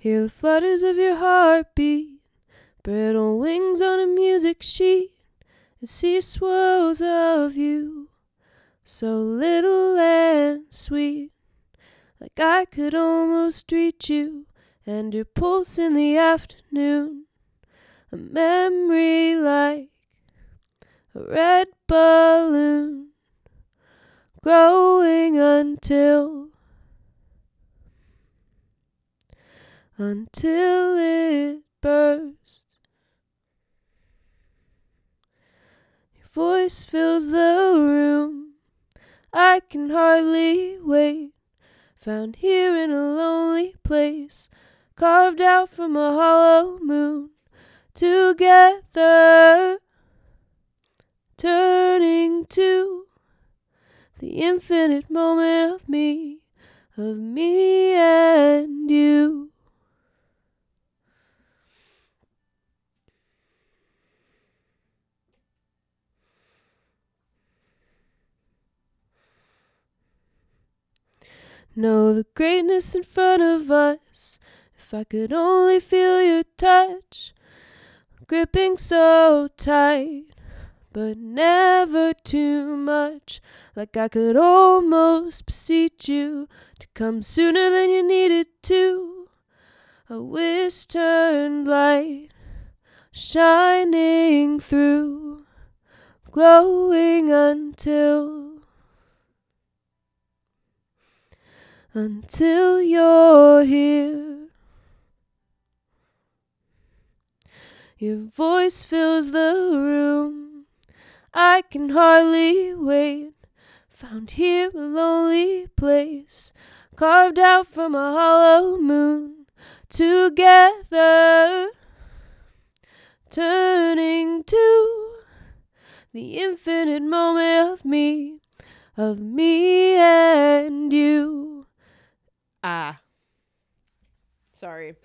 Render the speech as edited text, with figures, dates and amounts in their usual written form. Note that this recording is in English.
Hear the flutters of your heartbeat, brittle wings on a music sheet, and see swirls of you, so little and sweet, like I could almost reach you, and your pulse in the afternoon, a memory like a red balloon, growing until it bursts. Your voice fills the room, I can hardly wait, found here in a lonely place, carved out from a hollow moon, together, turning to the infinite moment of me and you. Know the greatness in front of us, if I could only feel your touch, gripping so tight, but never too much, like I could almost beseech you to come sooner than you needed to. A wish turned light, shining through, glowing until you're here. Your voice fills the room, I can hardly wait, found here a lonely place, carved out from a hollow moon, together, turning to the infinite moment of me and you. Sorry.